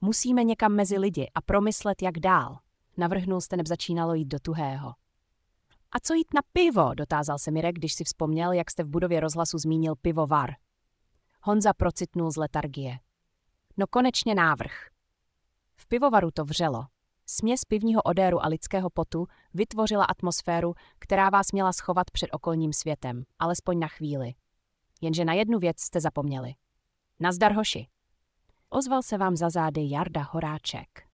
Musíme někam mezi lidi a promyslet, jak dál. Navrhnul jste, neb začínalo jít do tuhého. A co jít na pivo, dotázal se Mirek, když si vzpomněl, jak jste v budově rozhlasu zmínil pivovar. Honza procitnul z letargie. No konečně návrh. V pivovaru to vřelo. Směs pivního odéru a lidského potu vytvořila atmosféru, která vás měla schovat před okolním světem, alespoň na chvíli. Jenže na jednu věc jste zapomněli. Nazdar, hoši. Ozval se vám za zády Jarda Horáček.